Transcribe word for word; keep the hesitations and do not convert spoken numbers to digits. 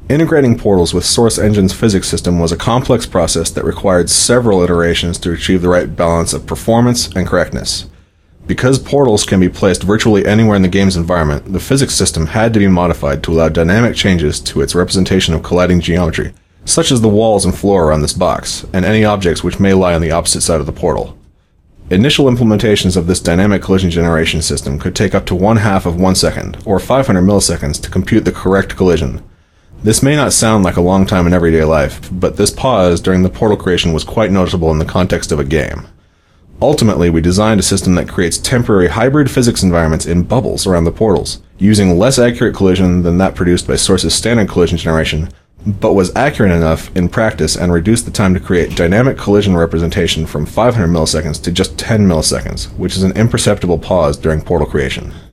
Integrating portals with Source Engine's physics system was a complex process that required several iterations to achieve the right balance of performance and correctness. Because portals can be placed virtually anywhere in the game's environment, the physics system had to be modified to allow dynamic changes to its representation of colliding geometry, such as the walls and floor around this box, and any objects which may lie on the opposite side of the portal. Initial implementations of this dynamic collision generation system could take up to one half of one second, or five hundred milliseconds, to compute the correct collision. This may not sound like a long time in everyday life, but this pause during the portal creation was quite noticeable in the context of a game. Ultimately, we designed a system that creates temporary hybrid physics environments in bubbles around the portals, using less accurate collision than that produced by Source's standard collision generation, but was accurate enough in practice and reduced the time to create dynamic collision representation from five hundred milliseconds to just ten milliseconds, which is an imperceptible pause during portal creation.